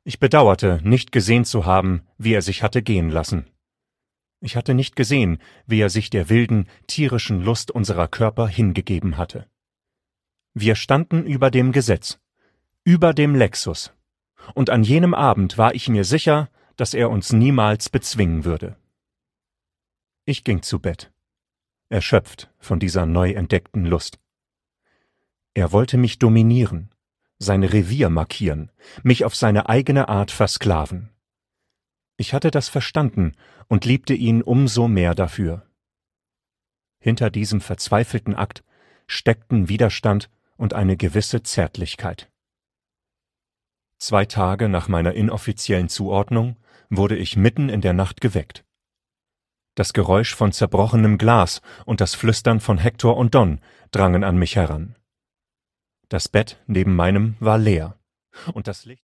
Ich bedauerte, nicht gesehen zu haben, wie er sich hatte gehen lassen. Ich hatte nicht gesehen, wie er sich der wilden, tierischen Lust unserer Körper hingegeben hatte. Wir standen über dem Gesetz, über dem Lexus, und an jenem Abend war ich mir sicher, dass er uns niemals bezwingen würde. Ich ging zu Bett, erschöpft von dieser neu entdeckten Lust. Er wollte mich dominieren, sein Revier markieren, mich auf seine eigene Art versklaven. Ich hatte das verstanden und liebte ihn umso mehr dafür. Hinter diesem verzweifelten Akt steckten Widerstand und eine gewisse Zärtlichkeit. 2 Tage nach meiner inoffiziellen Zuordnung wurde ich mitten in der Nacht geweckt. Das Geräusch von zerbrochenem Glas und das Flüstern von Hector und Don drangen an mich heran. Das Bett neben meinem war leer, und das Licht